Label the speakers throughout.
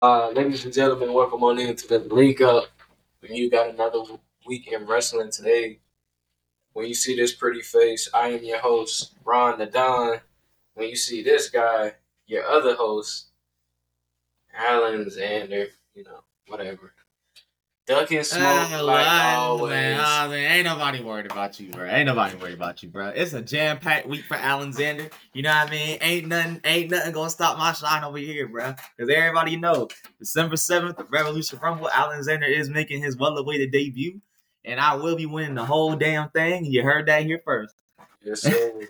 Speaker 1: Ladies and gentlemen, welcome on into the Link Up. You got another week in wrestling today. When you see this pretty face, I am your host, Ron the Don. When you see this guy, your other host, Alan Xander, whatever. Duck and smoke like always.
Speaker 2: Man, ain't nobody worried about you, bro. Ain't nobody worried about you, bro. It's a jam-packed week for Alexander. You know what I mean? Ain't nothing gonna stop my shine over here, bro. Because everybody know December 7th, the Revolution Rumble, Alexander is making his well-awaited debut, and I will be winning the whole damn thing. You heard that here first.
Speaker 1: Yes, sir.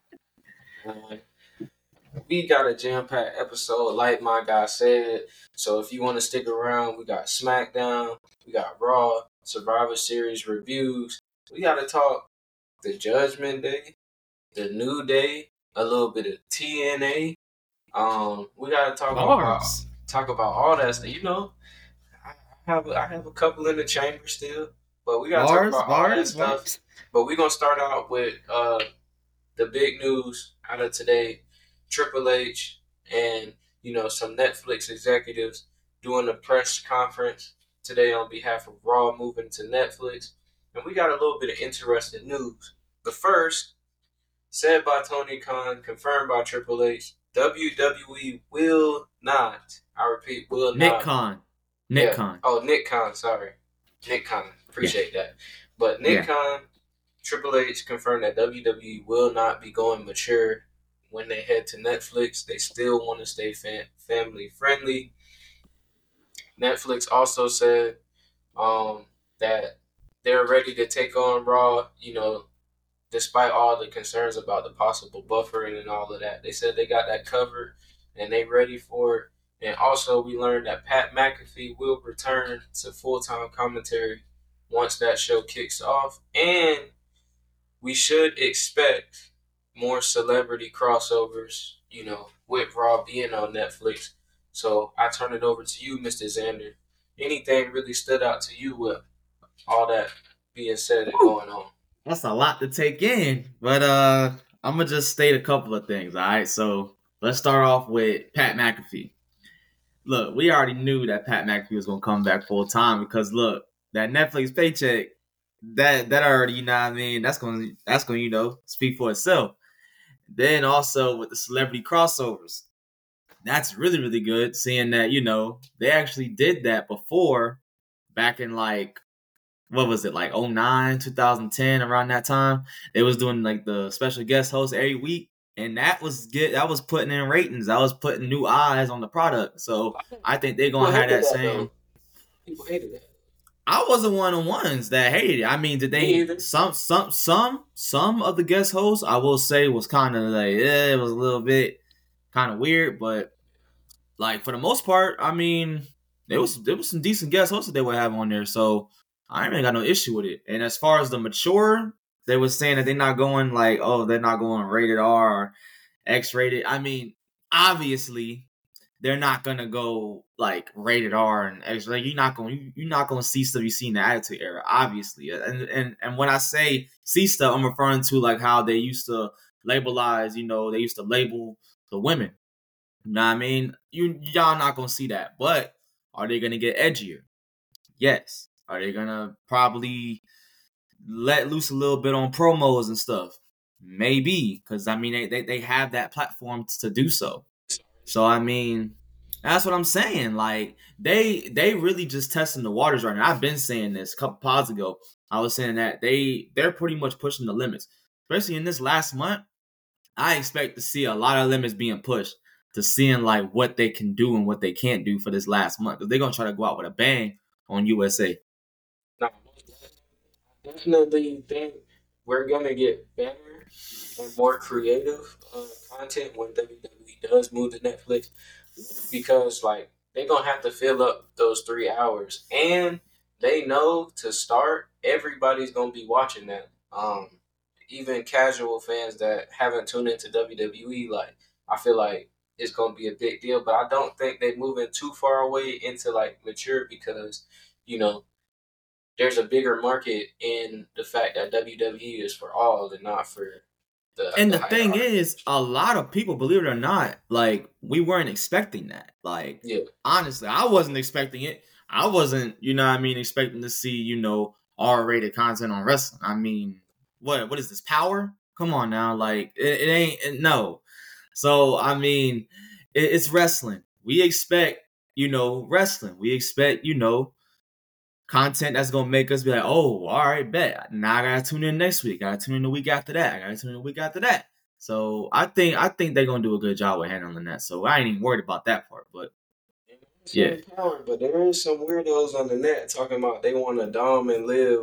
Speaker 1: We got a jam-packed episode, like my guy said. So if you want to stick around, we got SmackDown, we got Raw, Survivor Series reviews. We got to talk the Judgment Day, the New Day, a little bit of TNA. We got to talk about all that stuff. I have a couple in the chamber still, but we got to talk about all that stuff. But we're gonna start out with the big news out of today. Triple H and some Netflix executives doing a press conference today on behalf of Raw moving to Netflix, and we got a little bit of interesting news. The first, said by Tony Khan, confirmed by Triple H, WWE will not. I repeat, will not. Nick Khan. Oh, Nick Khan. Sorry, Nick Khan. Appreciate that. But Nick Khan, Triple H confirmed that WWE will not be going mature when they head to Netflix. They still want to stay family friendly. Netflix also said that they're ready to take on Raw, despite all the concerns about the possible buffering and all of that. They said they got that covered and they ready for it. And also we learned that Pat McAfee will return to full-time commentary once that show kicks off. And we should expect more celebrity crossovers, with Raw being on Netflix. So I turn it over to you, Mr. Xander. Anything really stood out to you with all that being said and going on?
Speaker 2: That's a lot to take in, but I'm gonna just state a couple of things. All right, so let's start off with Pat McAfee. Look, we already knew that Pat McAfee was gonna come back full time because look, that Netflix paycheck, that already, you know what I mean, that's gonna speak for itself. Then also with the celebrity crossovers, that's really, really good. Seeing that, they actually did that before, back in like, what was it, like 09, 2010, around that time. They was doing like the special guest host every week. And that was good. That was putting in ratings. That was putting new eyes on the product. So I think they're gonna have that same.
Speaker 1: People hated that.
Speaker 2: I wasn't one of the ones that hated it. I mean, did they? Some of the guest hosts, I will say, was kind of like, it was a little bit kind of weird, but like for the most part, I mean, there was some decent guest hosts that they would have on there. So I ain't really got no issue with it. And as far as the mature, they were saying that they're not going like, oh, they're not going rated R or X rated. I mean, obviously, they're not gonna go like rated R and X. Like you're not gonna see stuff you see in the Attitude Era, obviously. And when I say see stuff, I'm referring to like how they used to labelize. They used to label the women. You know what I mean? Y'all not gonna see that. But are they gonna get edgier? Yes. Are they gonna probably let loose a little bit on promos and stuff? Maybe, because I mean they have that platform to do so. So I mean, that's what I'm saying. Like they really just testing the waters right now. I've been saying this a couple pods ago. I was saying that they're pretty much pushing the limits, especially in this last month. I expect to see a lot of limits being pushed to seeing like what they can do and what they can't do for this last month. Because they're gonna try to go out with a bang on USA.
Speaker 1: No, definitely think we're gonna get better and more creative content when WWE does move to Netflix, because like they're gonna have to fill up those 3 hours, and they know to start everybody's gonna be watching that. Even casual fans that haven't tuned into WWE, like I feel like it's gonna be a big deal, but I don't think they're moving too far away into like mature, because you know there's a bigger market in the fact that WWE is for all and not for
Speaker 2: the thing is, a lot of people, believe it or not, like, we weren't expecting that. Like, honestly, I wasn't expecting it. I wasn't, expecting to see, R-rated content on wrestling. I mean, what is this, Power? Come on now, like, it ain't, no. So, I mean, it's wrestling. We expect, wrestling. We expect, content that's gonna make us be like, oh, all right, bet. Now I gotta tune in next week. I gotta tune in the week after that. I gotta tune in the week after that. So I think they're gonna do a good job with handling that. So I ain't even worried about that part. But
Speaker 1: yeah, Power, but there is some weirdos on the net talking about they want to Dom and Liv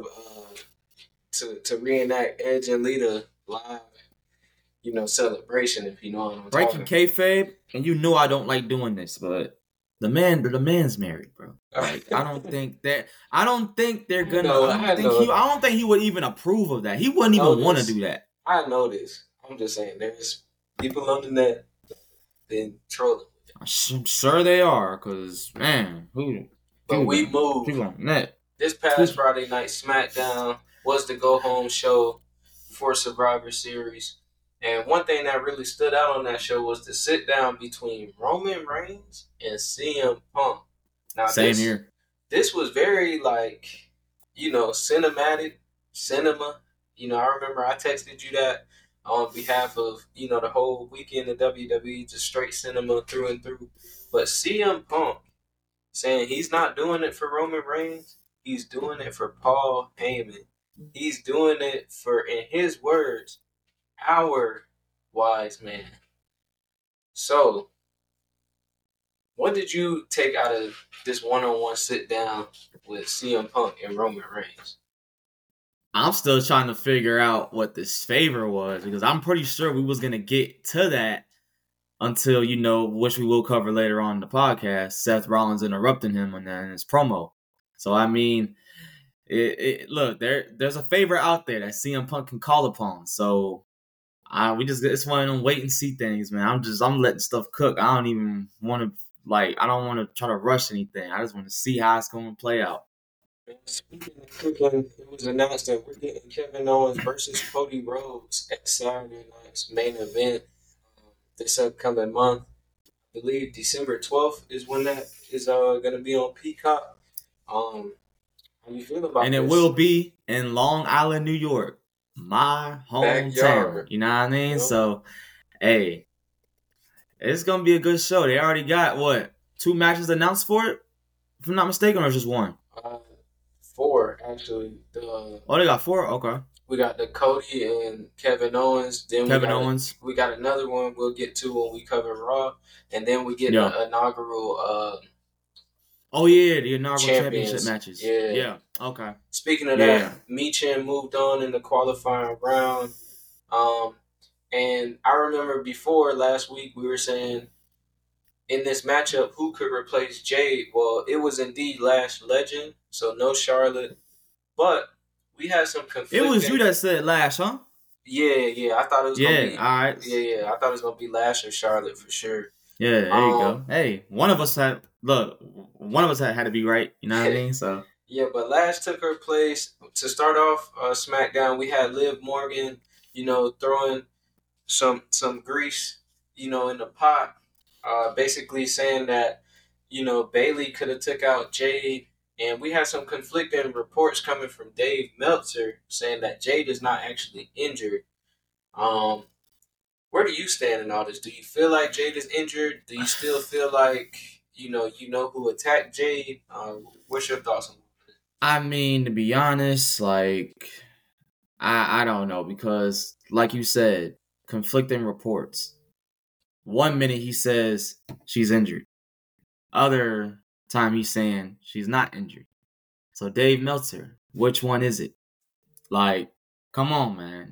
Speaker 1: to reenact Edge and Lita live, celebration, if you know what I'm
Speaker 2: breaking kayfabe, and you know I don't like doing this, but the man's married, bro. Like, I don't think they're gonna. I don't think he would even approve of that. He wouldn't even want to do that.
Speaker 1: I know this. I'm just saying, there's people on the net been trolling.
Speaker 2: I'm sure they are, cause man,
Speaker 1: we moved.
Speaker 2: People on the net.
Speaker 1: This past Friday night SmackDown was the go home show for Survivor Series. And one thing that really stood out on that show was the sit down between Roman Reigns and CM Punk. Now,
Speaker 2: Same here.
Speaker 1: This was very, cinematic, cinema. I remember I texted you that on behalf of, the whole weekend of WWE, just straight cinema through and through. But CM Punk saying he's not doing it for Roman Reigns, he's doing it for Paul Heyman. He's doing it for, in his words, our wise man. So, what did you take out of this one-on-one sit down with CM Punk and Roman Reigns?
Speaker 2: I'm still trying to figure out what this favor was, because I'm pretty sure we was gonna get to that until, which we will cover later on in the podcast, Seth Rollins interrupting him on that in his promo. So I mean, look, there's a favor out there that CM Punk can call upon. So it's one of them wait and see things, man. I'm letting stuff cook. I don't even want to I don't want to try to rush anything. I just want to see how it's going to play out.
Speaker 1: Speaking of cooking, it was announced that we're getting Kevin Owens versus Cody Rhodes at Saturday night's main event this upcoming month. I believe December 12th is when that is going to be on Peacock. How you feel about this?
Speaker 2: And it will be in Long Island, New York, my hometown. Backyard. You know what I mean? Yep. So, hey, it's going to be a good show. They already got, 2 matches announced for it? If I'm not mistaken, or just 1?
Speaker 1: 4, actually.
Speaker 2: They got 4? Okay.
Speaker 1: We got the Cody and Kevin Owens. Then
Speaker 2: Owens.
Speaker 1: We got another one we'll get to when we cover Raw. And then we get the inaugural...
Speaker 2: the inaugural championship matches. Yeah. Okay.
Speaker 1: Speaking of that, Michin moved on in the qualifying round. And I remember before last week we were saying in this matchup who could replace Jade. Well, it was indeed Lash Legend, so no Charlotte. But we had some conflicting...
Speaker 2: It was you that said Lash, huh?
Speaker 1: Yeah. I thought it was going to be...
Speaker 2: all right.
Speaker 1: Yeah. I thought it was going to be Lash or Charlotte for sure.
Speaker 2: Yeah, there you go. Hey, one of us had to be right. You know what I mean? So
Speaker 1: yeah, but Lash took her place. To start off SmackDown, we had Liv Morgan, throwing some grease, in the pot, basically saying that, Bayley could have took out Jade, and we had some conflicting reports coming from Dave Meltzer saying that Jade is not actually injured. Where do you stand in all this? Do you feel like Jade is injured? Do you still feel like, you know who attacked Jade? What's your thoughts on that?
Speaker 2: I mean, to be honest, I don't know, because like you said, conflicting reports. One minute he says she's injured. Other time he's saying she's not injured. So Dave Meltzer, which one is it? Come on, man.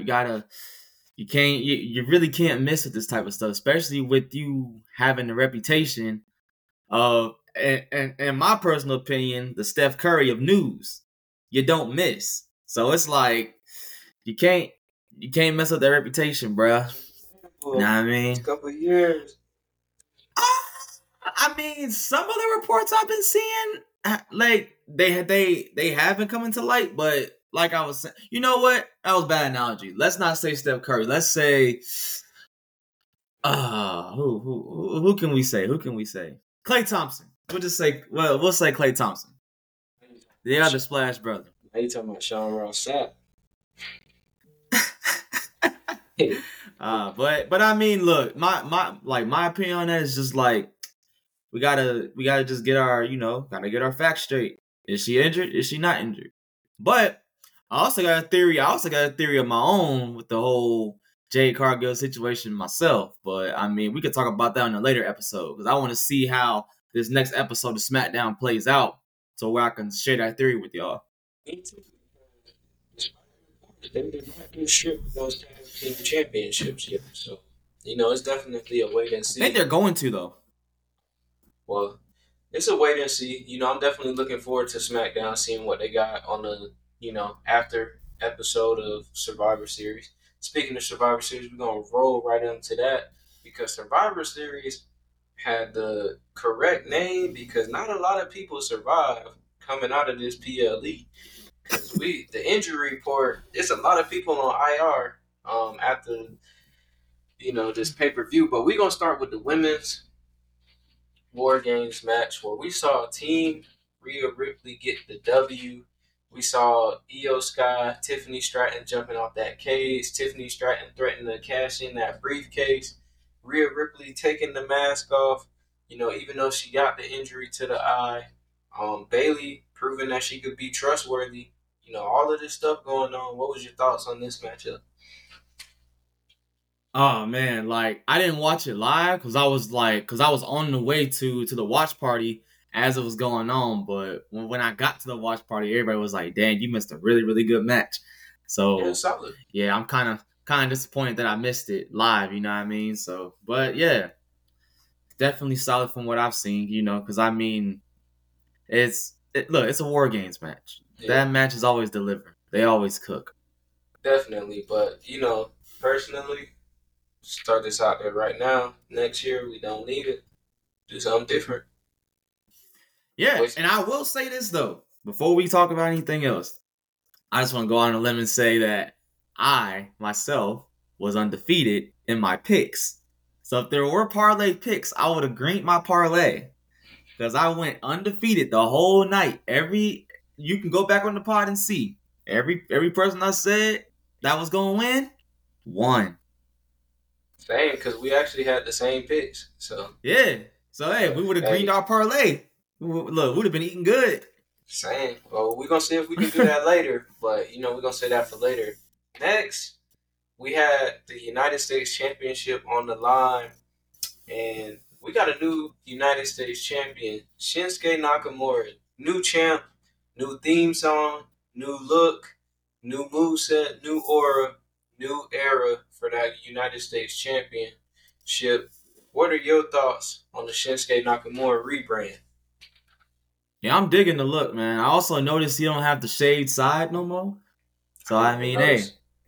Speaker 2: You really can't miss with this type of stuff, especially with you having the reputation of, and in my personal opinion, the Steph Curry of news. You don't miss. So it's you can't mess up that reputation, bruh. Know what I mean?
Speaker 1: A couple of years.
Speaker 2: I mean, some of the reports I've been seeing, they have been coming to light, but like I was saying, you know what? That was a bad analogy. Let's not say Steph Curry. Let's say, who can we say? Who can we say? Klay Thompson. We'll say Klay Thompson. The other Splash brother.
Speaker 1: Now you talking about Sean Ross Sapp.
Speaker 2: But I mean, look, my opinion on that is just like we gotta just get our facts straight. Is she injured? Is she not injured? But I also got a theory. Of my own with the whole Jade Cargill situation myself. But I mean, we could talk about that in a later episode because I want to see how this next episode of SmackDown plays out, so where I can share that theory with y'all.
Speaker 1: Me too. They did not do shit with those tag team championships yet, so it's definitely a wait and see.
Speaker 2: I think they're going to though.
Speaker 1: Well, it's a wait and see. I'm definitely looking forward to SmackDown, seeing what they got on the after episode of Survivor Series. Speaking of Survivor Series, we're gonna roll right into that because Survivor Series had the correct name because not a lot of people survive coming out of this PLE. Because the injury report, it's a lot of people on IR after this pay-per-view. But we're gonna start with the women's War Games match where we saw Team Rhea Ripley get the W. We saw Io Sky, Tiffany Stratton jumping off that cage. Tiffany Stratton threatening to cash in that briefcase. Rhea Ripley taking the mask off, even though she got the injury to the eye. Bayley proving that she could be trustworthy. All of this stuff going on. What was your thoughts on this matchup?
Speaker 2: Oh man, like I didn't watch it live because I was on the way to the watch party as it was going on. But when I got to the watch party, everybody was like, "Dang, you missed a really, really good match." So
Speaker 1: solid.
Speaker 2: Yeah, I'm kind of disappointed that I missed it live. You know what I mean? So, but yeah, definitely solid from what I've seen. Because I mean, it's a War Games match. Yeah. That match is always delivered. They always cook.
Speaker 1: Definitely, but personally, start this out there right now. Next year, we don't need it. Do something different.
Speaker 2: Yeah, and I will say this, though. Before we talk about anything else, I just want to go on a limb and say that I, myself, was undefeated in my picks. So if there were parlay picks, I would have greened my parlay. Because I went undefeated the whole night. You can go back on the pod and see. Every person I said that was going to win, won.
Speaker 1: Same, because we actually had the same picks. So
Speaker 2: yeah. So hey, we would have greened our parlay. Look, we'd have been eating good.
Speaker 1: Same. Well, we're gonna see if we can do that later. But we're gonna say that for later. Next, we had the United States Championship on the line, and we got a new United States champion, Shinsuke Nakamura. New champ, new theme song, new look, new moveset, new aura, new era for that United States Championship. What are your thoughts on the Shinsuke Nakamura rebrand?
Speaker 2: Yeah, I'm digging the look, man. I also noticed he don't have the shade side no more. So I mean, hey,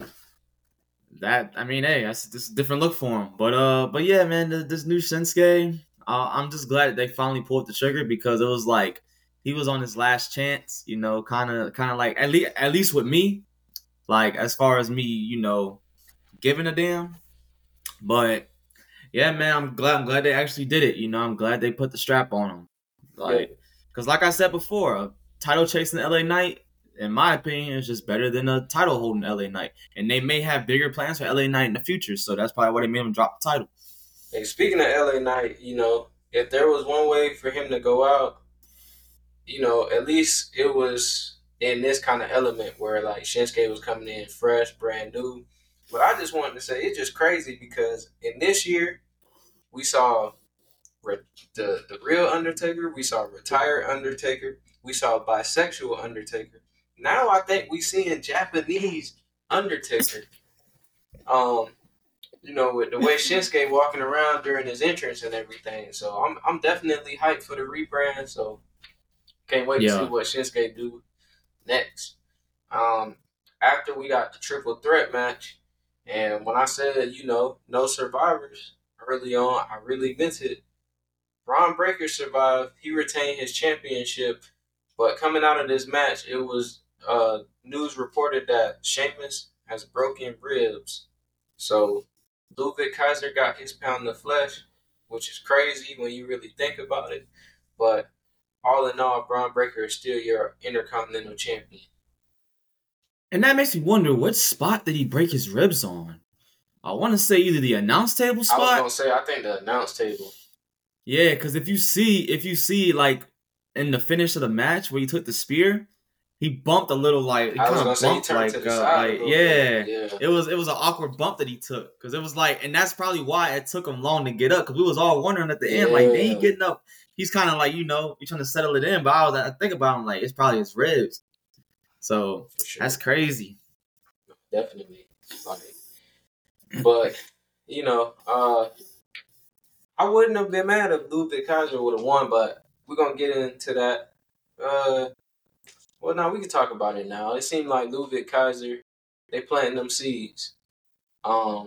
Speaker 2: that's just a different look for him. But yeah, man, this new Shinsuke, I'm just glad that they finally pulled the trigger because it was like he was on his last chance, kind of like at least with me, like as far as me, giving a damn. But yeah, man, I'm glad they actually did it. I'm glad they put the strap on him, because like I said before, a title chasing LA Knight, in my opinion, is just better than a title holding LA Knight. And they may have bigger plans for LA Knight in the future, so that's probably why they made him drop the title.
Speaker 1: Hey, speaking of LA Knight, if there was one way for him to go out, at least it was in this kind of element where like Shinsuke was coming in fresh, brand new. But I just wanted to say it's just crazy because in this year we saw the real Undertaker, we saw retired Undertaker, we saw bisexual Undertaker. Now I think we seeing Japanese Undertaker. With the way Shinsuke walking around during his entrance and everything. So I'm definitely hyped for the rebrand. So can't wait to see what Shinsuke do next. After we got the triple threat match, and when I said no survivors early on, I really meant it. Braun Breaker survived. He retained his championship, but coming out of this match, it was news reported that Sheamus has broken ribs. So Ludwig Kaiser got his pound of flesh, which is crazy when you really think about it. But all in all, Braun Breaker is still your Intercontinental Champion.
Speaker 2: And that makes me wonder, what spot did he break his ribs on? I want to say either the announce table spot.
Speaker 1: I was gonna say, I think the announce table.
Speaker 2: Yeah, because if you see like in the finish of the match where he took the spear, he bumped a little, like he kind of bumped yeah. It was an awkward bump that he took, because it was like, and that's probably why it took him long to get up, because we was all wondering at the end, like, dang, he getting up. He's kind of like, you're trying to settle it in, but I think about him like it's probably his ribs. So that's crazy.
Speaker 1: Definitely. But I wouldn't have been mad if Ludwig Kaiser would have won, but we're gonna get into that. Well, now we can talk about it now. It seemed like Ludwig Kaiser, they planting them seeds, and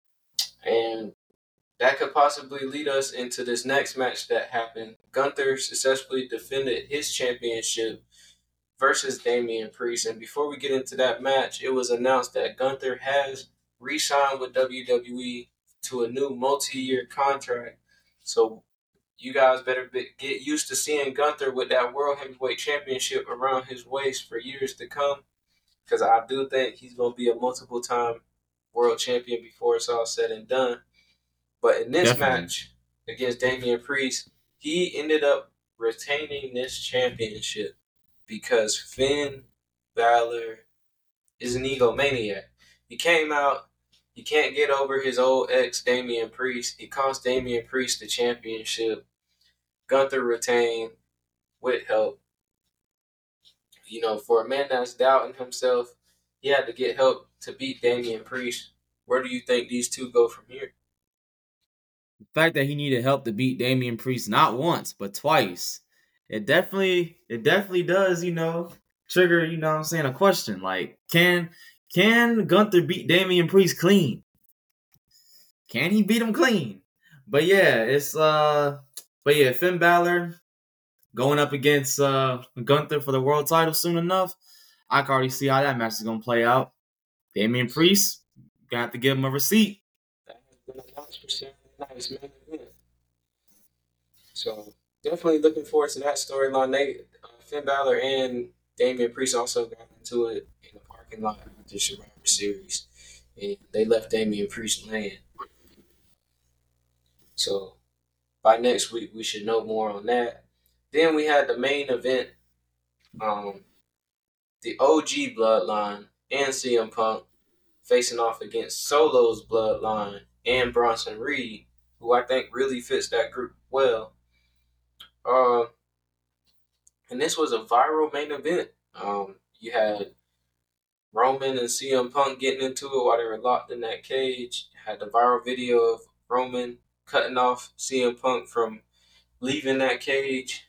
Speaker 1: that could possibly lead us into this next match that happened. Gunther successfully defended his championship versus Damian Priest. And before we get into that match, it was announced that Gunther has re-signed with WWE to a new multi-year contract. So you guys better get used to seeing Gunther with that World Heavyweight Championship around his waist for years to come, because I do think he's going to be a multiple-time world champion before it's all said and done. But in this match against Damian Priest, he ended up retaining this championship because Finn Balor is an egomaniac. He came out, he can't get over his old ex, Damian Priest. He cost Damian Priest the championship. Gunther retained with help. For a man that's doubting himself, he had to get help to beat Damian Priest. Where do you think these two go from here?
Speaker 2: The fact that he needed help to beat Damian Priest not once, but twice, it definitely does, trigger, a question. Like, can Gunther beat Damian Priest clean? Can he beat him clean? But yeah, Finn Balor going up against Gunther for the world title soon enough. I can already see how that match is gonna play out. Damian Priest, gonna have to give him a receipt.
Speaker 1: That has been announced for Saturday night's main event. So definitely looking forward to that storyline. Finn Balor and Damian Priest also got into it in the parking lot of the Survivor Series, and they left Damian Priest laying. So by next week, we should know more on that. Then we had the main event, the OG Bloodline and CM Punk facing off against Solo's Bloodline and Bronson Reed, who I think really fits that group well. And this was a viral main event. You had Roman and CM Punk getting into it while they were locked in that cage. You had the viral video of Roman cutting off CM Punk from leaving that cage.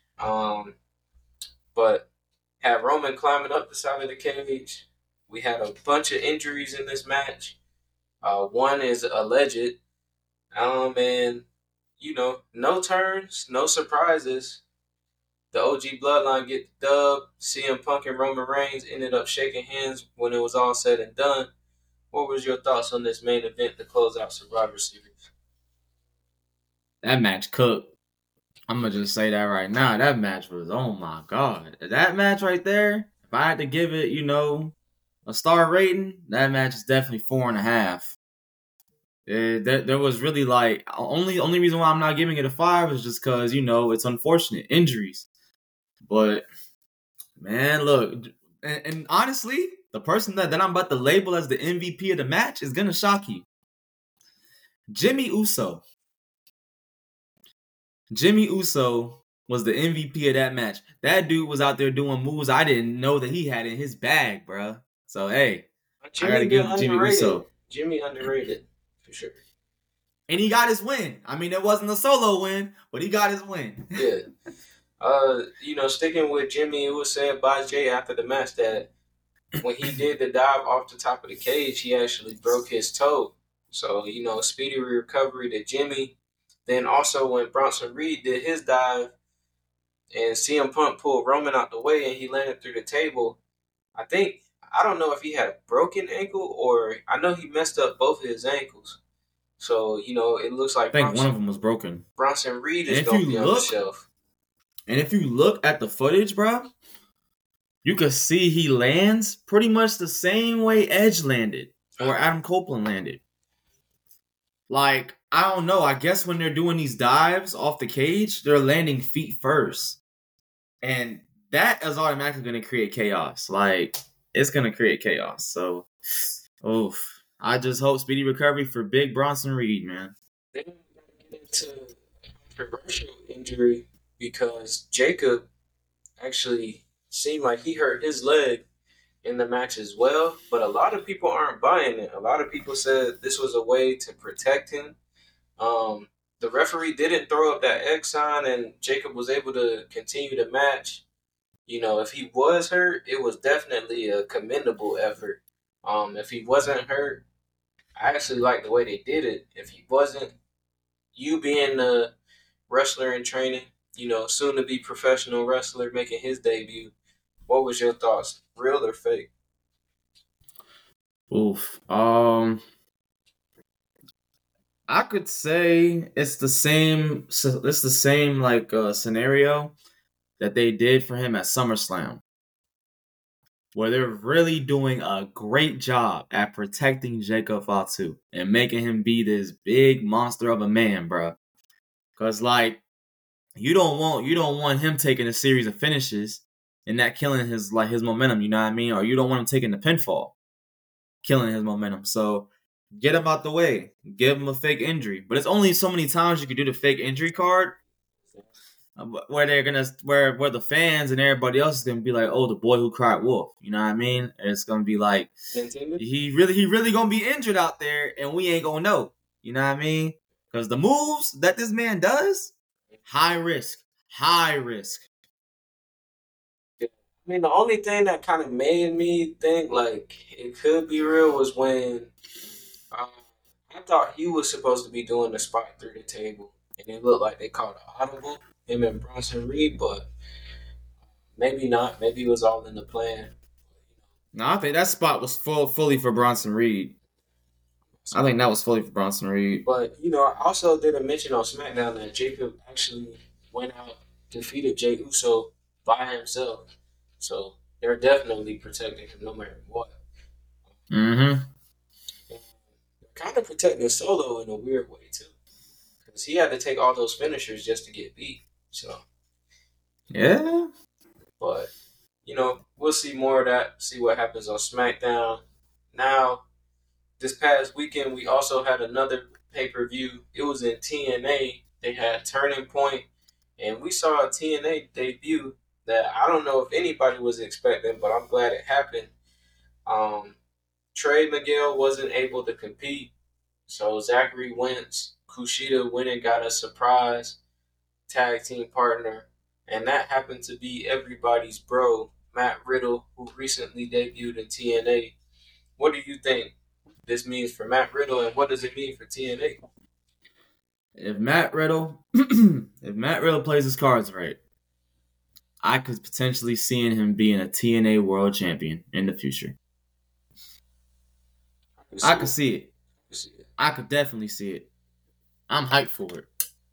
Speaker 1: But had Roman climbing up the side of the cage. We had a bunch of injuries in this match. One is alleged. And, no turns, no surprises. The OG Bloodline get the dub. CM Punk and Roman Reigns ended up shaking hands when it was all said and done. What was your thoughts on this main event to close out Survivor Series?
Speaker 2: That match cooked. I'm going to just say that right now. That match was, oh my God. That match right there, if I had to give it, a star rating, that match is definitely 4.5. There was really only reason why I'm not giving it a 5 is just because, it's unfortunate. Injuries. But, man, look, and honestly, the person that I'm about to label as the MVP of the match is going to shock you. Jimmy Uso. Jimmy Uso was the MVP of that match. That dude was out there doing moves I didn't know that he had in his bag, bro. So, hey, I got to give Jimmy Uso.
Speaker 1: Jimmy underrated, for sure.
Speaker 2: And he got his win. I mean, it wasn't a solo win, but he got his win.
Speaker 1: Yeah. Sticking with Jimmy, it was said by Jay after the match that when he did the dive off the top of the cage, he actually broke his toe. So, speedy recovery to Jimmy. Then also when Bronson Reed did his dive and CM Punk pulled Roman out the way and he landed through the table, I don't know if he had a broken ankle or I know he messed up both of his ankles. So, it looks like
Speaker 2: I think one of them was broken.
Speaker 1: Bronson Reed is going to be on the shelf.
Speaker 2: And if you look at the footage, bro, you can see he lands pretty much the same way Edge landed or Adam Copeland landed. Like, I don't know. I guess when they're doing these dives off the cage, they're landing feet first. And that is automatically going to create chaos. Like, it's going to create chaos. So, I just hope speedy recovery for Big Bronson Reed, man.
Speaker 1: Then we get into a controversial injury because Jacob actually seemed like he hurt his leg in the match as well, but a lot of people aren't buying it. A lot of people said this was a way to protect him. The referee didn't throw up that X sign, and Jacob was able to continue the match. If he was hurt, it was definitely a commendable effort. If he wasn't hurt, I actually like the way they did it. If he wasn't, you being a wrestler in training, soon to be professional wrestler making his debut, what was your thoughts? Real or fake?
Speaker 2: Oof. I could say it's the same. It's the same scenario that they did for him at SummerSlam, where they're really doing a great job at protecting Jacob Fatu and making him be this big monster of a man, bro. Cause you don't want him taking a series of finishes and that killing his momentum. You know what I mean? Or you don't want him taking the pinfall, killing his momentum. So get him out the way. Give him a fake injury. But it's only so many times you can do the fake injury card where where the fans and everybody else is gonna be like, oh, the boy who cried wolf. You know what I mean? And it's gonna be like he really gonna be injured out there, and we ain't gonna know. You know what I mean? Because the moves that this man does, high risk.
Speaker 1: I mean, the only thing that kind of made me think like it could be real was when I thought he was supposed to be doing the spot through the table, and it looked like they called an audible, him and Bronson Reed, but maybe not. Maybe it was all in the plan.
Speaker 2: No, I think that spot was fully for Bronson Reed. I think that was fully for Bronson Reed.
Speaker 1: But, I also did a mention on SmackDown that Jacob actually went out, defeated Jey Uso by himself. So they're definitely protecting him no matter what.
Speaker 2: Mm-hmm.
Speaker 1: And kind of protecting Solo in a weird way, too. Because he had to take all those finishers just to get beat. So.
Speaker 2: Yeah.
Speaker 1: But, we'll see more of that, see what happens on SmackDown. Now, this past weekend, we also had another pay-per-view. It was in TNA. They had Turning Point, and we saw a TNA debut that I don't know if anybody was expecting, but I'm glad it happened. Trey Miguel wasn't able to compete, so Zachary Wentz, Kushida went and got a surprise tag team partner, and that happened to be everybody's bro, Matt Riddle, who recently debuted in TNA. What do you think this means for Matt Riddle, and what does it mean for TNA?
Speaker 2: If Matt Riddle plays his cards right, I could potentially see him being a TNA World Champion in the future. I could see it. I could definitely see it. I'm hyped for it.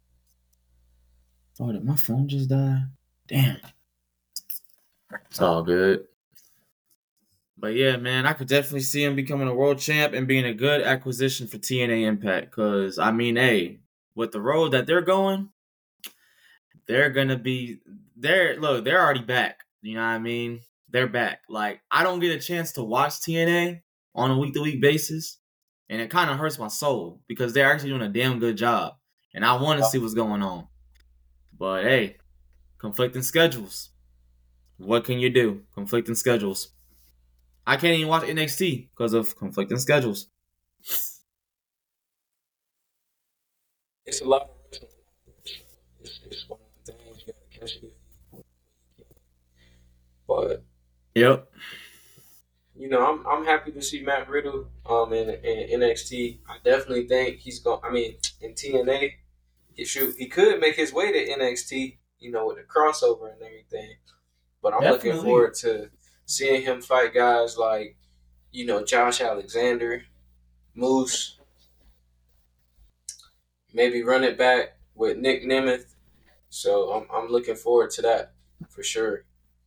Speaker 2: Oh, did my phone just die? Damn. It's all good. But yeah, man, I could definitely see him becoming a world champ and being a good acquisition for TNA Impact. Because, I mean, hey, with the road that they're going, they're going to be... they're already back. You know what I mean? They're back. Like, I don't get a chance to watch TNA on a week-to-week basis. And it kind of hurts my soul because they're actually doing a damn good job. And I want to see what's going on. But, hey, conflicting schedules. What can you do? Conflicting schedules. I can't even watch NXT because of conflicting schedules.
Speaker 1: It's a lot of it's one of the things you gotta catch it. But
Speaker 2: yep.
Speaker 1: I'm happy to see Matt Riddle in NXT. I definitely think he's going. I mean, in TNA, he could make his way to NXT. With the crossover and everything. But I'm looking forward to seeing him fight guys like, Josh Alexander, Moose, maybe run it back with Nick Nemeth. So I'm looking forward to that for sure.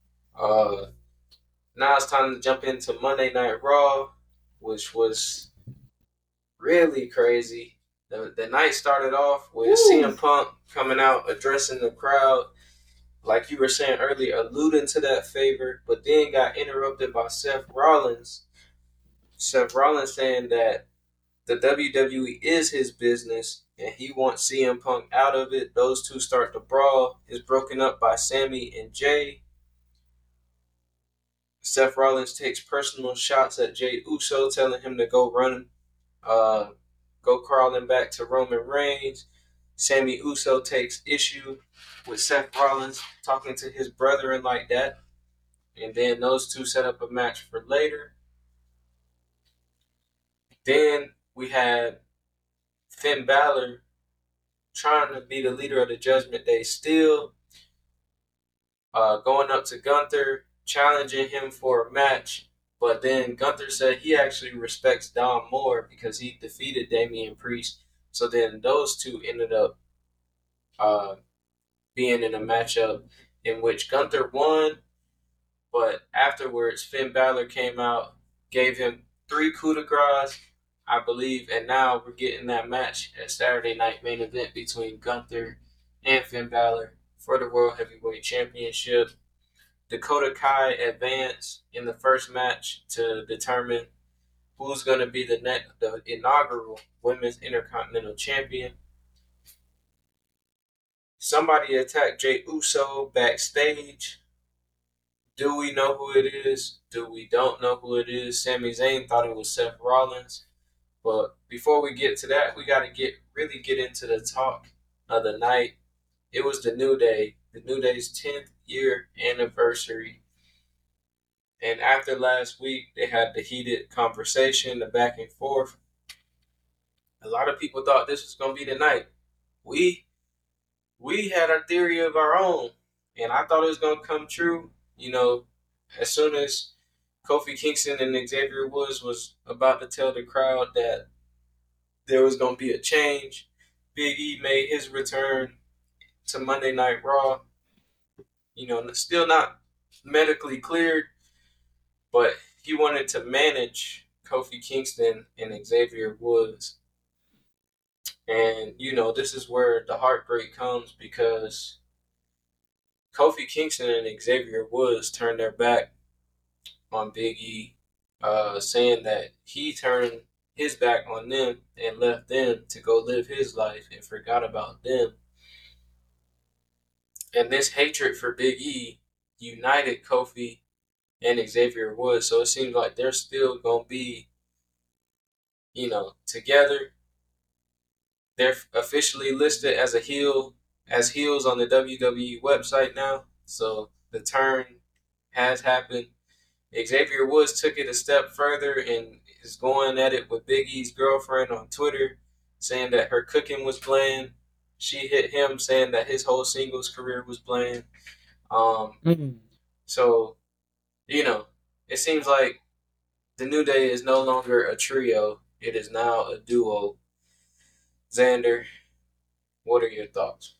Speaker 1: Now it's time to jump into Monday Night Raw, which was really crazy. The night started off with CM Punk coming out, addressing the crowd, like you were saying earlier, alluding to that favor, but then got interrupted by Seth Rollins. Seth Rollins saying that the WWE is his business and he wants CM Punk out of it. Those two start to brawl. Is broken up by Sammy and Jay. Seth Rollins takes personal shots at Jey Uso, telling him to go go crawling back to Roman Reigns. Sammy Uso takes issue with Seth Rollins talking to his brethren like that. And then those two set up a match for later. Then we had Finn Balor trying to be the leader of the Judgment Day still, going up to Gunther, challenging him for a match. But then Gunther said he actually respects Dom more because he defeated Damian Priest. So then those two ended up being in a matchup in which Gunther won. But afterwards, Finn Balor came out, gave him 3 coup de grace, I believe. And now we're getting that match at Saturday Night Main Event between Gunther and Finn Balor for the World Heavyweight Championship. Dakota Kai advanced in the first match to determine who's going to be the inaugural Women's Intercontinental Champion. Somebody attacked Jey Uso backstage. Do we know who it is? Do we don't know who it is? Sami Zayn thought it was Seth Rollins. But before we get to that, we got to really get into the talk of the night. It was the New Day, the New Day's 10th year anniversary. And after last week, they had the heated conversation, the back and forth. A lot of people thought this was going to be the night. We had a theory of our own, and I thought it was going to come true. As soon as Kofi Kingston and Xavier Woods was about to tell the crowd that there was going to be a change, Big E made his return to Monday Night Raw. Still not medically cleared, but he wanted to manage Kofi Kingston and Xavier Woods. And, this is where the heartbreak comes because Kofi Kingston and Xavier Woods turned their back on Big E, saying that he turned his back on them and left them to go live his life and forgot about them. And this hatred for Big E united Kofi and Xavier Woods. So it seems like they're still going to be, together. They're officially listed as heels on the WWE website now. So the turn has happened. Xavier Woods took it a step further and is going at it with Big E's girlfriend on Twitter, saying that her cooking was bland. She hit him saying that his whole singles career was bland. So, it seems like the New Day is no longer a trio. It is now a duo. Xander, what are your thoughts?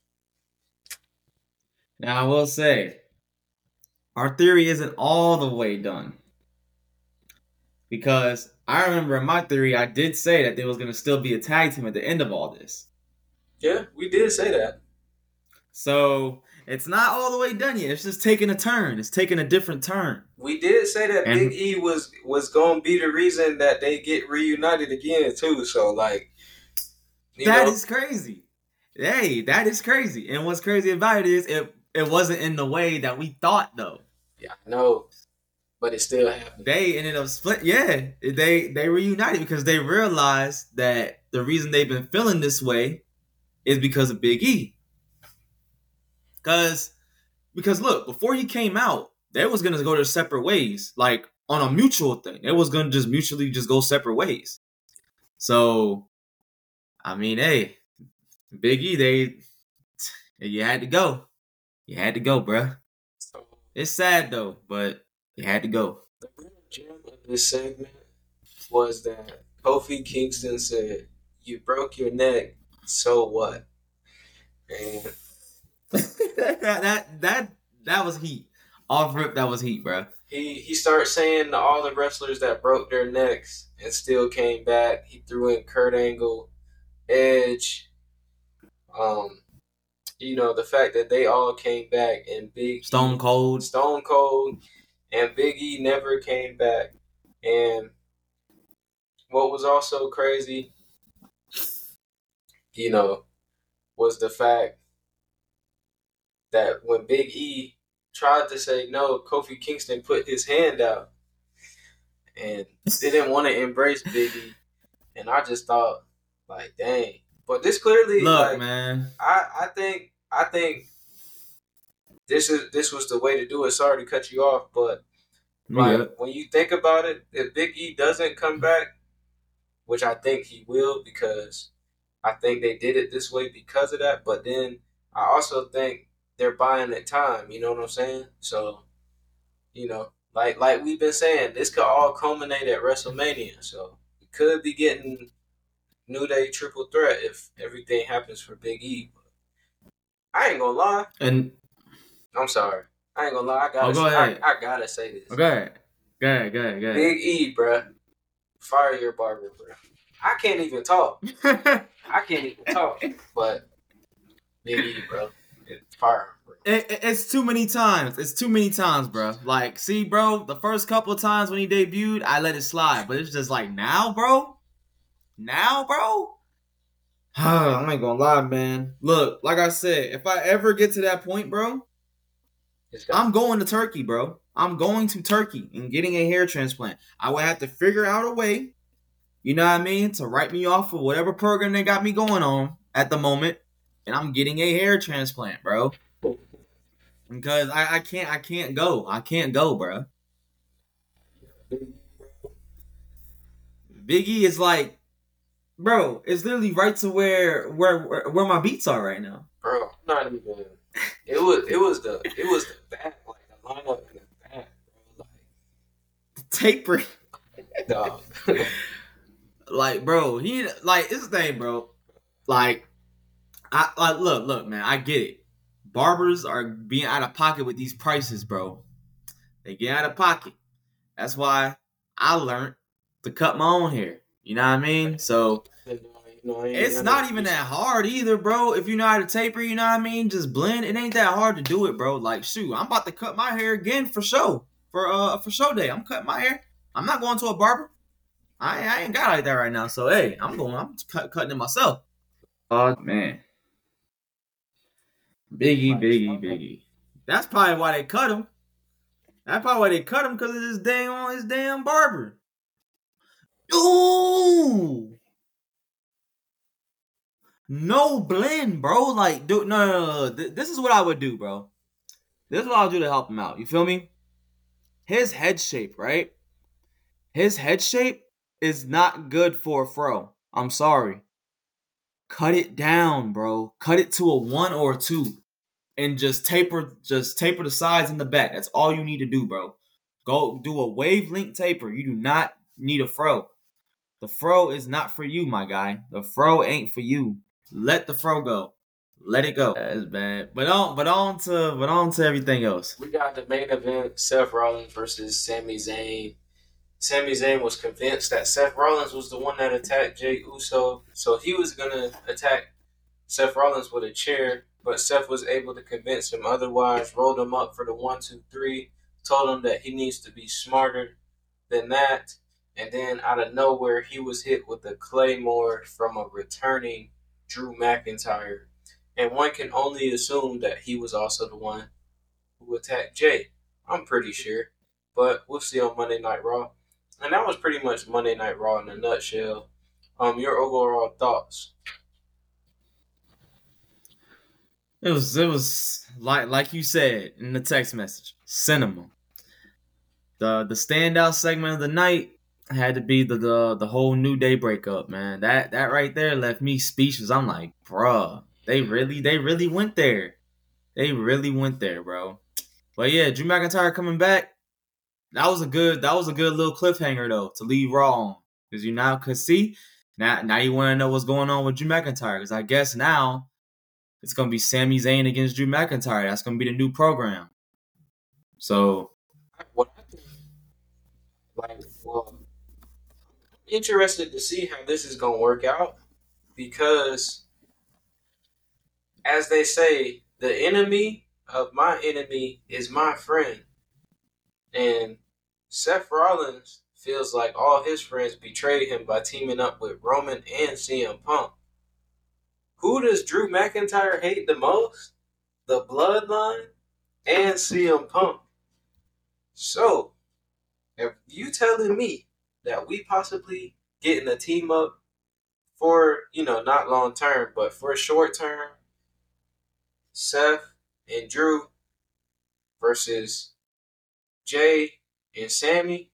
Speaker 2: Now, I will say, our theory isn't all the way done. Because I remember in my theory, I did say that there was going to still be a tag team at the end of all this.
Speaker 1: Yeah, we did say that.
Speaker 2: So, it's not all the way done yet. It's just taking a turn. It's taking a different turn.
Speaker 1: We did say that Big E was going to be the reason that they get reunited again, too. So,
Speaker 2: that is crazy. Hey, that is crazy. And what's crazy about it is it wasn't in the way that we thought, though.
Speaker 1: Yeah, I know. But it still happened.
Speaker 2: They ended up split. Yeah, they reunited because they realized that the reason they've been feeling this way is because of Big E. Because look, before he came out, they was gonna go their separate ways, like on a mutual thing. They was gonna just mutually just go separate ways. So, I mean, hey, Big E, you had to go. You had to go, bruh. It's sad though, but He had to go.
Speaker 1: The real gem of this segment was that Kofi Kingston said, "You broke your neck, so what?" And
Speaker 2: that was heat. Off rip, that was heat, bro.
Speaker 1: He started saying to all the wrestlers that broke their necks and still came back. He threw in Kurt Angle, Edge, um, the fact that they all came back and
Speaker 2: Stone Cold,
Speaker 1: and Big E never came back. And what was also crazy, was the fact that when Big E tried to say no, Kofi Kingston put his hand out and didn't want to embrace Big E. And I just thought, like, dang. But this clearly,
Speaker 2: look, man.
Speaker 1: I think this was the way to do it. Sorry to cut you off, but when you think about it, if Big E doesn't come back, which I think he will, because I think they did it this way because of that. But then I also think they're buying it time. You know what I'm saying? So, like we've been saying, this could all culminate at WrestleMania. So we could be getting New Day triple threat if everything happens for Big E. I ain't gonna lie.
Speaker 2: And
Speaker 1: I'm sorry. I ain't gonna lie. I gotta say this.
Speaker 2: Go ahead.
Speaker 1: Big E, bruh. Fire your barber, bruh. I can't even talk. But Big E, bro. Fire.
Speaker 2: It's too many times. It's too many times, bro. Like, see, bro, the first couple of times when he debuted, I let it slide. But it's just like, now, bro? I ain't gonna lie, man. Look, like I said, if I ever get to that point, bro, I'm going to Turkey, bro. I'm going to Turkey and getting a hair transplant. I would have to figure out a way, you know what I mean, to write me off of whatever program they got me going on at the moment. And I'm getting a hair transplant, bro. Because I can't go. I can't go, bro. Biggie is like, bro, it's literally right to where my beats are right now.
Speaker 1: Bro, not even. It was the back, like the lineup in the back, bro.
Speaker 2: Like the tapering.
Speaker 1: Dog.
Speaker 2: Like, bro, it's the thing, bro. Like, look, man, I get it. Barbers are being out of pocket with these prices, bro. They get out of pocket. That's why I learned to cut my own hair. You know what I mean? So it's not even that hard either, bro. If you know how to taper, you know what I mean? Just blend. It ain't that hard to do it, bro. Like, shoot, I'm about to cut my hair again for show. For show day. I'm cutting my hair. I'm not going to a barber. I ain't got like that right now. So hey, I'm cutting it myself. Oh man. Biggie. That's probably why they cut him. That's probably why they cut him, because of his damn barber. Ooh! No blend, bro. Like, dude, no. This is what I would do, bro. This is what I'll do to help him out. You feel me? His head shape, right? His head shape is not good for a fro. I'm sorry. Cut it down, bro. Cut it to a 1 or a 2. And just taper the sides and the back. That's all you need to do, bro. Go do a wave link taper. You do not need a fro. The fro is not for you, my guy. The fro ain't for you. Let the fro go. Let it go. That's bad. But on to everything else.
Speaker 1: We got the main event: Seth Rollins versus Sami Zayn. Sami Zayn was convinced that Seth Rollins was the one that attacked Jey Uso, so he was gonna attack Seth Rollins with a chair. But Seth was able to convince him otherwise, rolled him up for the 1, 2, 3, told him that he needs to be smarter than that. And then out of nowhere, he was hit with a Claymore from a returning Drew McIntyre. And one can only assume that he was also the one who attacked Jey. I'm pretty sure. But we'll see on Monday Night Raw. And that was pretty much Monday Night Raw in a nutshell. Your overall thoughts?
Speaker 2: It was like you said in the text message, cinema. The standout segment of the night had to be the whole New Day breakup, man. That right there left me speechless. I'm like, bruh, they really went there. They really went there, bro. But yeah, Drew McIntyre coming back. that was a good little cliffhanger though to leave Raw on, because now you want to know what's going on with Drew McIntyre, because I guess now it's gonna be Sami Zayn against Drew McIntyre. That's gonna be the new program. So,
Speaker 1: what I think, I'm interested to see how this is gonna work out, because, as they say, the enemy of my enemy is my friend. And Seth Rollins feels like all his friends betrayed him by teaming up with Roman and CM Punk. Who does Drew McIntyre hate the most? The Bloodline and CM Punk. So, if you telling me that we possibly getting a team up for, not long term, but for a short term, Seth and Drew versus Jay and Sammy,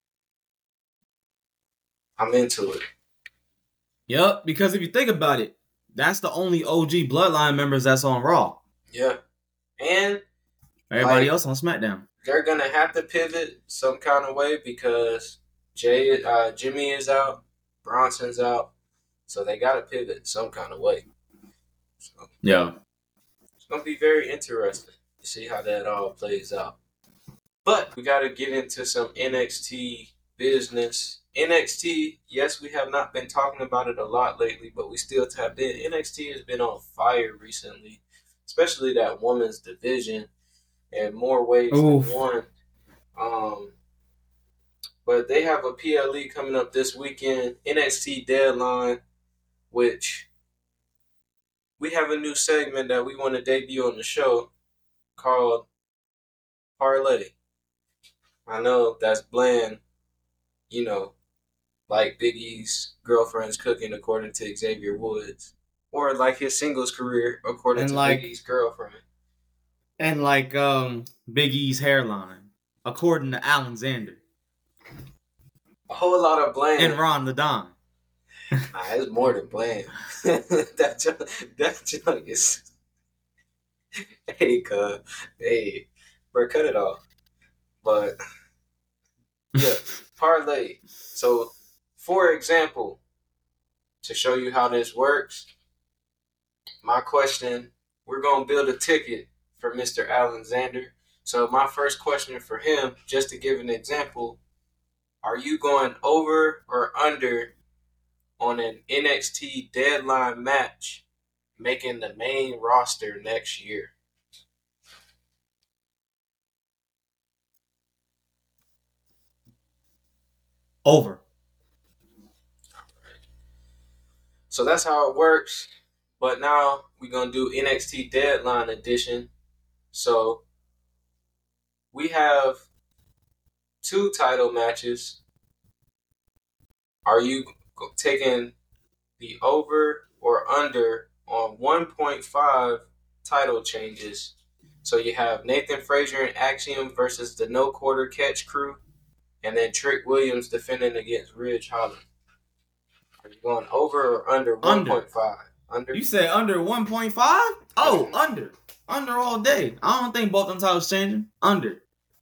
Speaker 1: I'm into it.
Speaker 2: Yep, because if you think about it, that's the only OG Bloodline members that's on Raw.
Speaker 1: Yeah. And
Speaker 2: everybody else on SmackDown.
Speaker 1: They're going to have to pivot some kind of way because Jimmy is out, Bronson's out, so they got to pivot some kind of way. So,
Speaker 2: yeah.
Speaker 1: It's going to be very interesting to see how that all plays out. But we got to get into some NXT business. NXT, yes, we have not been talking about it a lot lately, but we still tapped in. NXT has been on fire recently, especially that women's division, in more ways than one. But they have a PLE coming up this weekend, NXT Deadline, which we have a new segment that we want to debut on the show called Parlay. I know that's bland, like Big E's girlfriend's cooking according to Xavier Woods, or like his singles career according to Big E's girlfriend,
Speaker 2: and like Big E's hairline according to Alexander.
Speaker 1: A whole lot of bland.
Speaker 2: And Ron the Don.
Speaker 1: Nah, it's more than bland. that junk is. Hey, bro, cut it off. But yeah, parlay. So, for example, to show you how this works, my question: we're gonna build a ticket for Mr. Alexander. So, my first question for him, just to give an example. Are you going over or under on an NXT Deadline match making the main roster next year?
Speaker 2: Over.
Speaker 1: So that's how it works. But now we're going to do NXT Deadline Edition. So we have 2 title matches. Are you taking the over or under on 1.5 title changes? So you have Nathan Frazier and Axiom versus the No Quarter Catch crew, and then Trick Williams defending against Ridge Holland. Are you going over or under 1.5? Under.
Speaker 2: You say under 1.5? Oh, under. Under all day. I don't think both them titles changing. Under.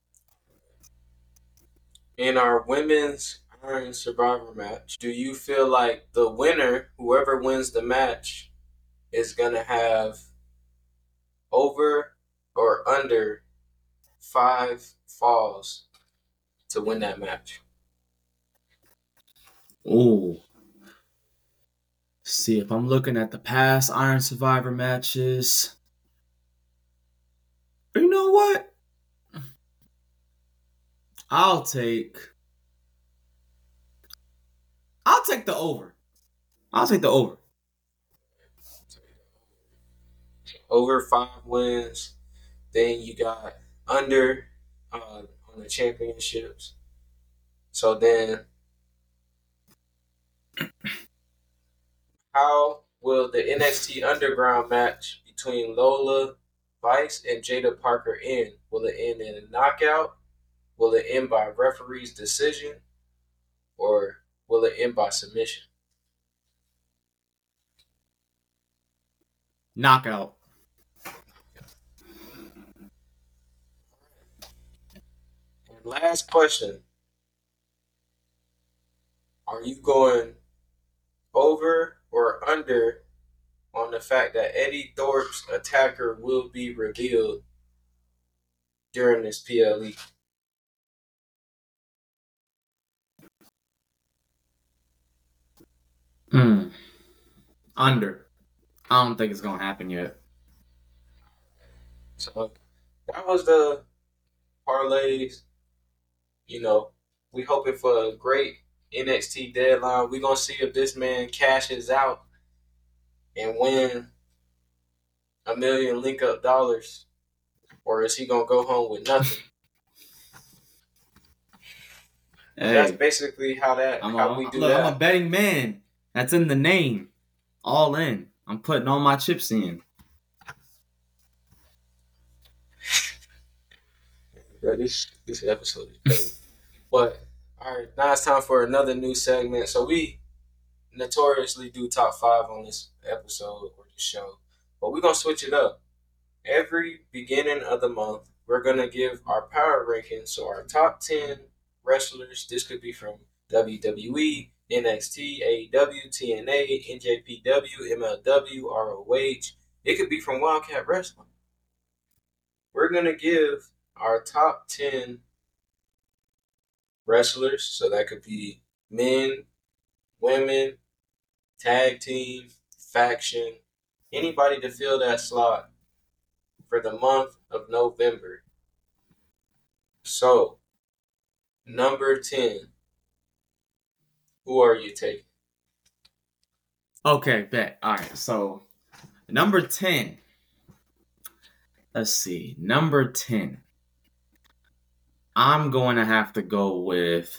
Speaker 1: In our women's Iron Survivor match, do you feel like the winner, whoever wins the match, is going to have over or under 5 falls to win that match?
Speaker 2: Ooh. See, if I'm looking at the past Iron Survivor matches, you know what? I'll take the over. I'll take the over.
Speaker 1: Over 5 wins. Then you got under on the championships. So then, how will the NXT Underground match between Lola Vice and Jada Parker end? Will it end in a knockout? Will it end by referee's decision? Or will it end by submission?
Speaker 2: Knockout.
Speaker 1: And last question. Are you going over or under on the fact that Eddie Thorpe's attacker will be revealed during this PLE?
Speaker 2: Under. I don't think it's going to happen yet.
Speaker 1: So that was the parlays. You know, we hoping for a great NXT deadline. We're going to see if this man cashes out and win $1 million link-up dollars, or is he going to go home with nothing? Hey, that's basically how we do that.
Speaker 2: I'm a betting man. That's in the name. All in. I'm putting all my chips in.
Speaker 1: Bro, this episode is crazy. But, all right, now it's time for another new segment. So we notoriously do top 5 on this episode or this show. But we're going to switch it up. Every beginning of the month, we're going to give our power rankings. So our top 10 wrestlers. This could be from WWE, NXT, AEW, TNA, NJPW, MLW, ROH. It could be from Wildcat Wrestling. We're going to give our top 10 wrestlers. So that could be men, women, tag team, faction, anybody to fill that slot for the month of November. So, number 10. Who are you taking?
Speaker 2: Okay, bet. All right, so number 10. Let's see. Number 10. I'm going to have to go with...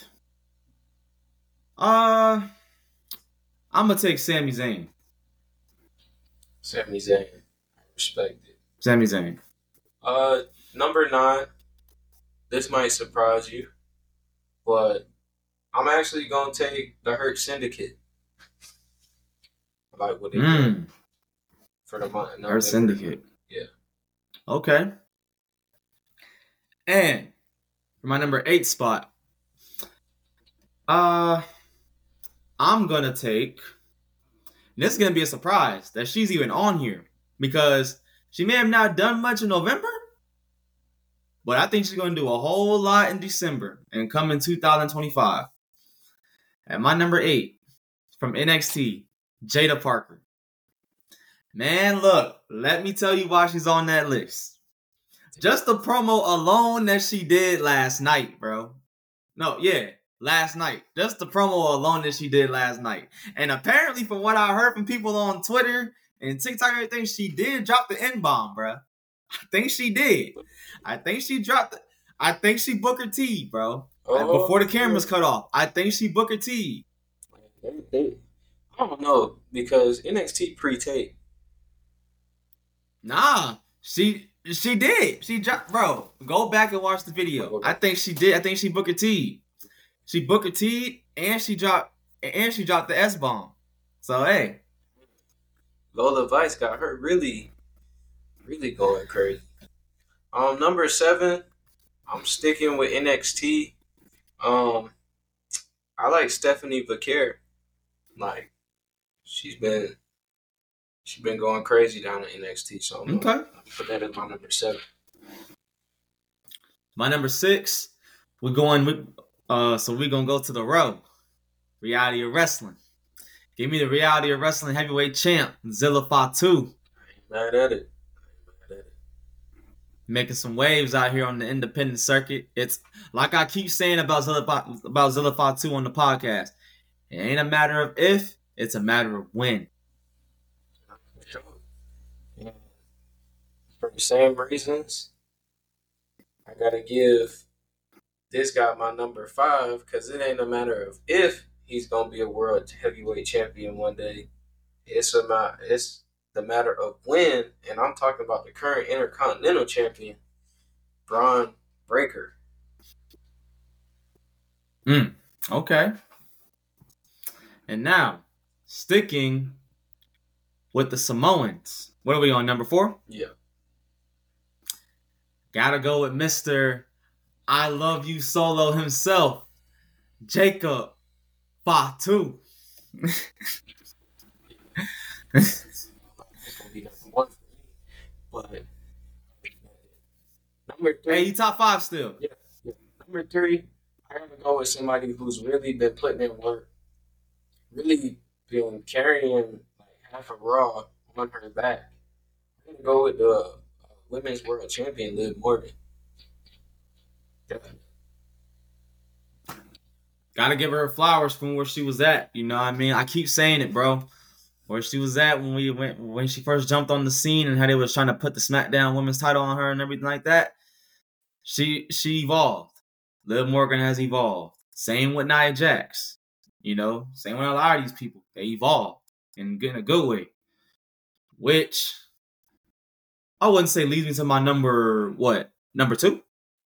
Speaker 2: I'm going to take Sami Zayn.
Speaker 1: Sami Zayn. I respect it.
Speaker 2: Sami Zayn.
Speaker 1: Number 9. This might surprise you, but I'm actually going to take the Hurt Syndicate. I like what they did for the month.
Speaker 2: Hurt Syndicate.
Speaker 1: Yeah.
Speaker 2: Okay. And for my number 8 spot, I'm going to take... This is going to be a surprise that she's even on here because she may have not done much in November, but I think she's going to do a whole lot in December and come in 2025. At my number 8, from NXT, Jada Parker. Man, look, let me tell you why she's on that list. Just the promo alone that she did last night, bro. Last night. Just the promo alone that she did last night. And apparently, from what I heard from people on Twitter and TikTok and everything, she did drop the N-bomb, bro. I think she did. I think she Booker T, bro. Before the cameras cut off. I think she Booker T.
Speaker 1: I don't know, because NXT pre-tape.
Speaker 2: Nah, she did. She dropped, bro. Go back and watch the video. I think she did. I think she Booker T. She Booker T and she dropped the S-bomb. So hey.
Speaker 1: Lola Vice got her really, really going crazy. Number 7, I'm sticking with NXT. I like Stephanie Vaquer. Like, she's been going crazy down at NXT. So I'm gonna put that as my number 7.
Speaker 2: My number 6, we're going with we're gonna go to the row. Reality of Wrestling. Give me the Reality of Wrestling heavyweight champ, Zilla Fatu.
Speaker 1: Mad at it.
Speaker 2: Making some waves out here on the independent circuit. It's like I keep saying about Zilla Fatu on the podcast. It ain't a matter of if, it's a matter of when.
Speaker 1: Yeah. For the same reasons, I gotta give this guy my number 5 because it ain't a matter of if he's gonna be a world heavyweight champion one day. It's the matter of when, and I'm talking about the current Intercontinental Champion, Bron Breakker.
Speaker 2: Okay. And now, sticking with the Samoans. What are we on, number 4?
Speaker 1: Yeah.
Speaker 2: Gotta go with Mr. I Love You Solo himself, Jacob Fatu.
Speaker 1: But number 3.
Speaker 2: Hey, you top 5 still.
Speaker 1: Yeah. Number 3, I gotta go with somebody who's really been putting in work. Really been carrying like half of Raw on her back. I'm gonna go with the women's world champion, Liv Morgan. Definitely.
Speaker 2: Gotta give her flowers from where she was at. You know what I mean? I keep saying it, bro. Where she was at when she first jumped on the scene and how they was trying to put the SmackDown Women's title on her and everything like that. She evolved. Liv Morgan has evolved. Same with Nia Jax. You know, same with a lot of these people. They evolve in a good way. Which I wouldn't say leads me to my number 2?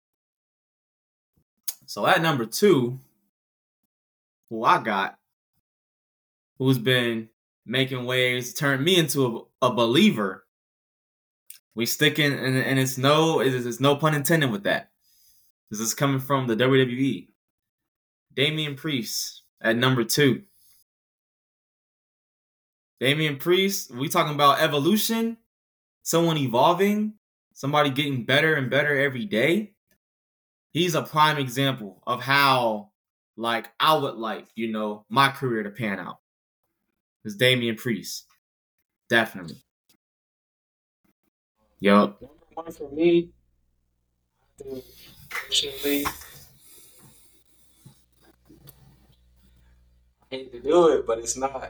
Speaker 2: So at number 2, who I got, who's been making waves, turned me into a believer. We sticking, and it's no pun intended with that. This is coming from the WWE. Damian Priest at number 2. Damian Priest, we talking about evolution, someone evolving, somebody getting better and better every day. He's a prime example of how, like, I would like, my career to pan out. It's Damian Priest. Definitely. Yup.
Speaker 1: Number 1 for me, personally, I hate to do it, but it's not.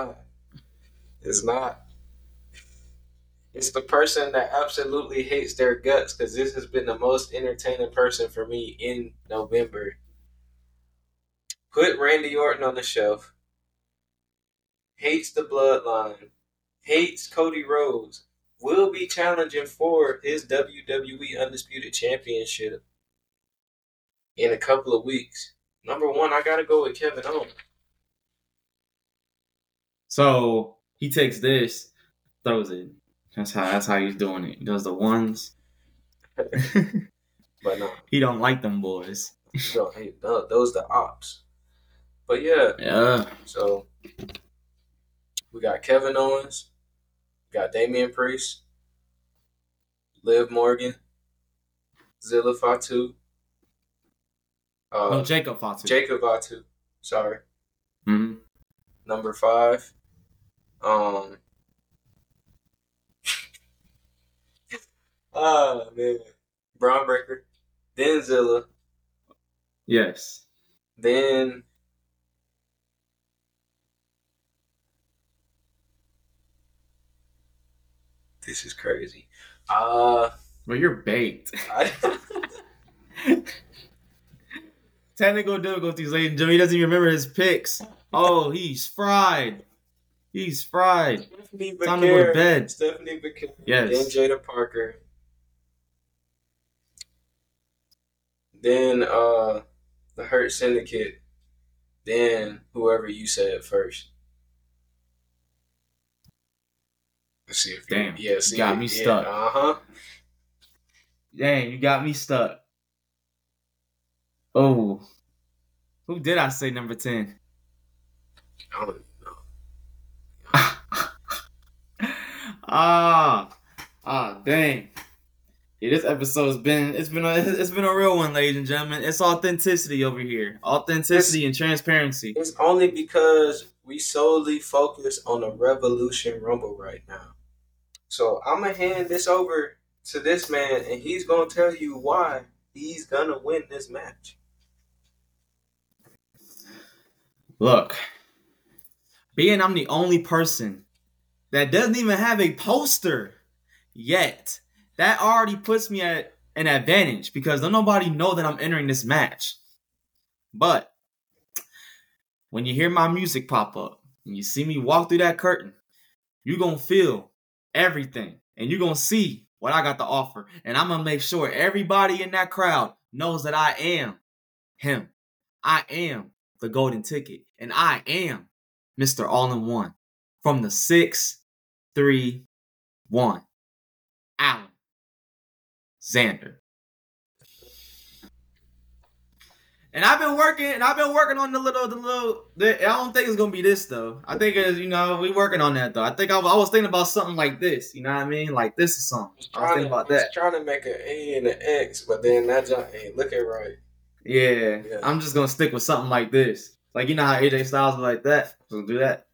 Speaker 1: It's the person that absolutely hates their guts, because this has been the most entertaining person for me in November. Put Randy Orton on the shelf. Hates the bloodline. Hates Cody Rhodes. Will be challenging for his WWE Undisputed Championship in a couple of weeks. Number 1, I gotta go with Kevin Owens.
Speaker 2: So he takes this, throws it. That's how he's doing it. He does the ones.
Speaker 1: But no.
Speaker 2: He don't like them boys.
Speaker 1: No, those the ops. But yeah.
Speaker 2: Yeah.
Speaker 1: So we got Kevin Owens, we got Damian Priest, Liv Morgan, Zilla Fatu.
Speaker 2: Jacob Fatu.
Speaker 1: Jacob Fatu. Sorry.
Speaker 2: Mm-hmm.
Speaker 1: Number 5. Man. Braun Breaker. Then Zilla.
Speaker 2: Yes.
Speaker 1: Then this is crazy.
Speaker 2: Well, you're baked. Technical difficulties, ladies and gentlemen. He doesn't even remember his picks. Oh, he's fried. He's fried.
Speaker 1: Stephanie Becerra.
Speaker 2: Time to go to bed.
Speaker 1: Stephanie Becerra.
Speaker 2: Yes.
Speaker 1: Then Jada Parker. Then the Hurt Syndicate. Then whoever you said first. Let's see if
Speaker 2: damn.
Speaker 1: You
Speaker 2: got me stuck.
Speaker 1: Uh-huh.
Speaker 2: Dang, you got me stuck. Oh. Who did I say number 10?
Speaker 1: I don't know.
Speaker 2: Dang. Yeah, this episode's been a real one, ladies and gentlemen. It's authenticity over here. Authenticity and transparency.
Speaker 1: It's only because we solely focus on the Revolution Rumble right now. So I'm gonna hand this over to this man, and he's gonna tell you why he's gonna win this match.
Speaker 2: Look, being I'm the only person that doesn't even have a poster yet, that already puts me at an advantage because don't nobody know that I'm entering this match. But when you hear my music pop up and you see me walk through that curtain, you're going to feel everything and you're going to see what I got to offer. And I'm going to make sure everybody in that crowd knows that I am him. I am the golden ticket. And I am Mr. All-in-One from the 6-3-1. Alexander. And I've been working on the little. I don't think it's gonna be this though. I think it's we working on that though. I think I was thinking about something like this. You know what I mean? Like this is something. I was thinking about that.
Speaker 1: Trying to make an A and an X, but then that just ain't looking right.
Speaker 2: Yeah, I'm just gonna stick with something like this. Like how AJ Styles was like that. So do that.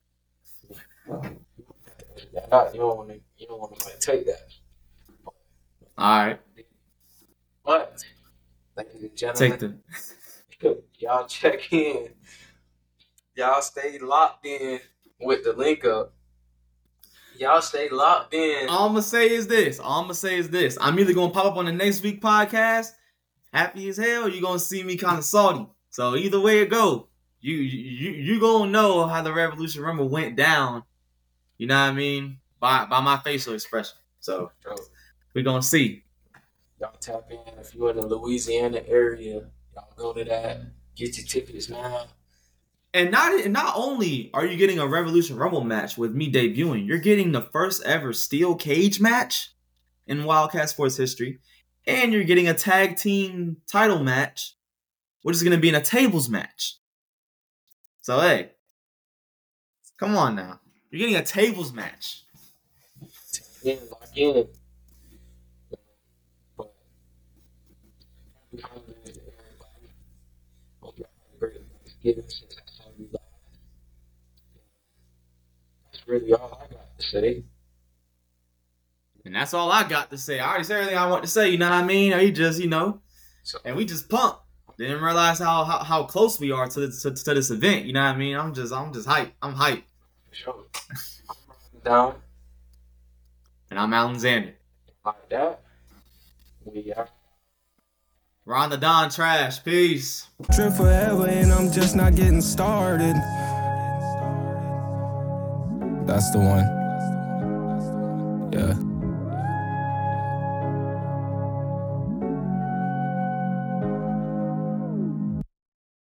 Speaker 1: You don't want to take that.
Speaker 2: All right.
Speaker 1: But, ladies and gentlemen, y'all check in. Y'all stay locked in with the link up. Y'all stay locked in.
Speaker 2: All I'm gonna say is this. I'm either gonna pop up on the next week podcast, happy as hell, or you gonna see me kind of salty. So either way it go, you gonna know how the Revolution Rumble went down. You know what I mean? By my facial expression. So we gonna see.
Speaker 1: Y'all tap in if you're in the Louisiana area. Y'all go to that. Get your tickets now.
Speaker 2: And not only are you getting a Revolution Rumble match with me debuting, you're getting the first ever steel cage match in Wildcat Sports history, and you're getting a tag team title match, which is going to be in a tables match. So hey, come on now, you're getting a tables match.
Speaker 1: Yeah, lock in. Hope y'all have a great Thanksgiving since I saw you last. That's really all I got to say.
Speaker 2: And that's all I got to say. I already said everything I want to say, you know what I mean? You just, and we just pumped. Didn't realize how close we are to this event, you know what I mean? I'm just hyped. I'm hyped.
Speaker 1: Sure. I'm down.
Speaker 2: And I'm Alexander.
Speaker 1: Like that, we are.
Speaker 2: Ron the Don Trash. Peace.
Speaker 3: Trip forever and I'm just not getting started. That's the one.